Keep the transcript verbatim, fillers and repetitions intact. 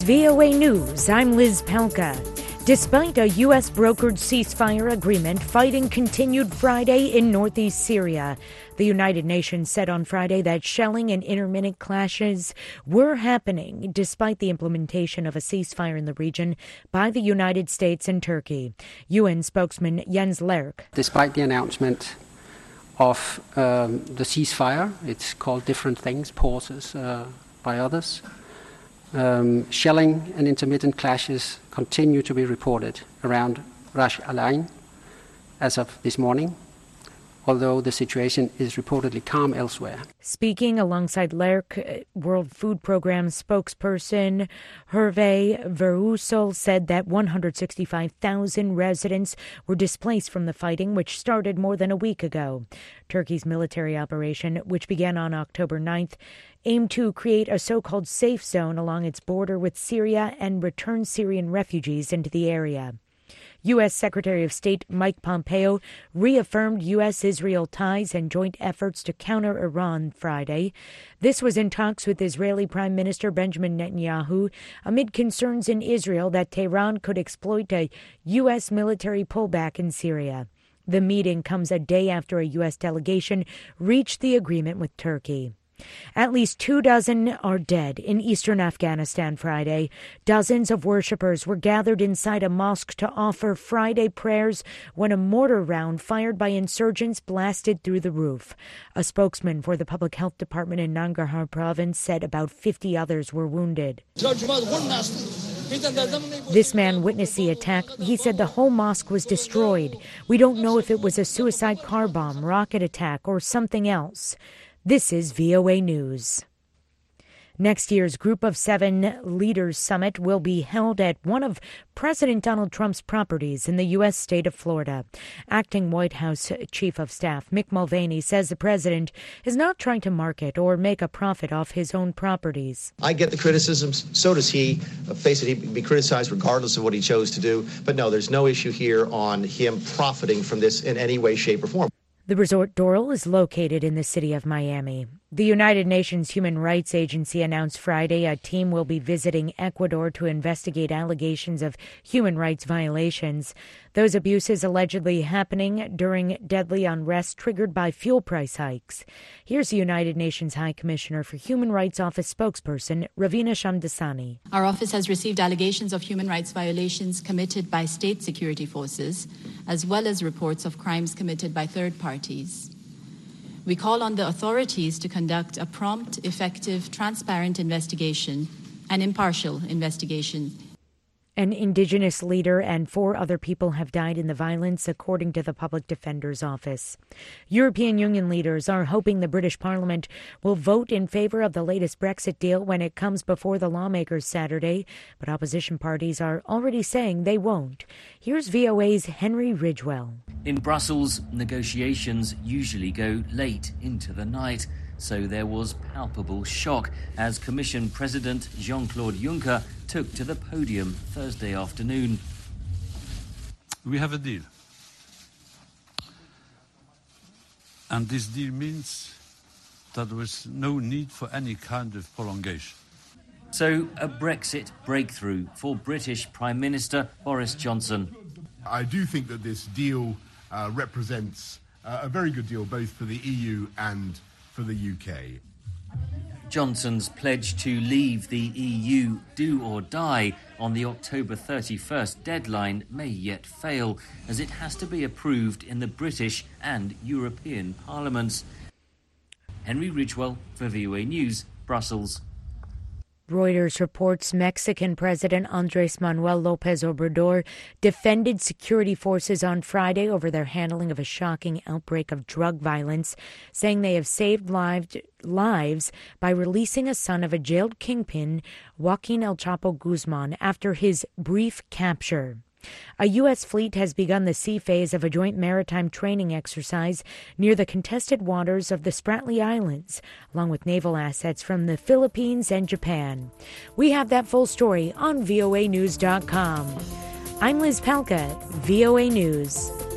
V O A News, I'm Liz Palka. Despite a U S brokered ceasefire agreement, fighting continued Friday in northeast Syria. The United Nations said on Friday that shelling and intermittent clashes were happening despite the implementation of a ceasefire in the region by the United States and Turkey. U N spokesman Jens Lerck. Despite the announcement of um, the ceasefire, it's called different things, pauses uh, by others. Um, shelling and intermittent clashes continue to be reported around Ras Al Ain as of this morning, although the situation is reportedly calm elsewhere. Speaking alongside Lerck, World Food Program spokesperson Hervé Verheugen said that one hundred sixty-five thousand residents were displaced from the fighting, which started more than a week ago. Turkey's military operation, which began on October ninth, aimed to create a so-called safe zone along its border with Syria and return Syrian refugees into the area. U S. Secretary of State Mike Pompeo reaffirmed U S-Israel ties and joint efforts to counter Iran Friday. This was in talks with Israeli Prime Minister Benjamin Netanyahu amid concerns in Israel that Tehran could exploit a U S military pullback in Syria. The meeting comes a day after a U S delegation reached the agreement with Turkey. At least two dozen are dead in eastern Afghanistan Friday. Dozens of worshippers were gathered inside a mosque to offer Friday prayers when a mortar round fired by insurgents blasted through the roof. A spokesman for the Public Health Department in Nangarhar province said about fifty others were wounded. This man witnessed the attack. He said the whole mosque was destroyed. We don't know if it was a suicide car bomb, rocket attack, or something else. This is V O A News. Next year's Group of Seven Leaders Summit will be held at one of President Donald Trump's properties in the U S state of Florida. Acting White House Chief of Staff Mick Mulvaney says the president is not trying to market or make a profit off his own properties. I get the criticisms. So does he. Face it, he'd be criticized regardless of what he chose to do. But no, there's no issue here on him profiting from this in any way, shape, or form. The resort Doral is located in the city of Miami. The United Nations Human Rights Agency announced Friday a team will be visiting Ecuador to investigate allegations of human rights violations. Those abuses allegedly happening during deadly unrest triggered by fuel price hikes. Here's the United Nations High Commissioner for Human Rights Office spokesperson Ravina Shamdasani. Our office has received allegations of human rights violations committed by state security forces, as well as reports of crimes committed by third parties. We call on the authorities to conduct a prompt, effective, transparent investigation and impartial investigation. An indigenous leader and four other people have died in the violence, according to the Public Defender's Office. European Union leaders are hoping the British Parliament will vote in favor of the latest Brexit deal when it comes before the lawmakers Saturday, but opposition parties are already saying they won't. Here's V O A's Henry Ridgewell. In Brussels, negotiations usually go late into the night. So there was palpable shock as Commission President Jean-Claude Juncker took to the podium Thursday afternoon. We have a deal. And this deal means that there is no need for any kind of prolongation. So a Brexit breakthrough for British Prime Minister Boris Johnson. I do think that this deal uh, represents uh, a very good deal both for the E U and for the U K. Johnson's pledge to leave the E U do or die on the October thirty-first deadline may yet fail, as it has to be approved in the British and European parliaments. Henry Ridgewell for V O A News, Brussels. Reuters reports Mexican President Andrés Manuel López Obrador defended security forces on Friday over their handling of a shocking outbreak of drug violence, saying they have saved lives by releasing a son of a jailed kingpin, Joaquin El Chapo Guzman, after his brief capture. A U S fleet has begun the sea phase of a joint maritime training exercise near the contested waters of the Spratly Islands, along with naval assets from the Philippines and Japan. We have that full story on V O A news dot com. I'm Liz Palka, V O A News.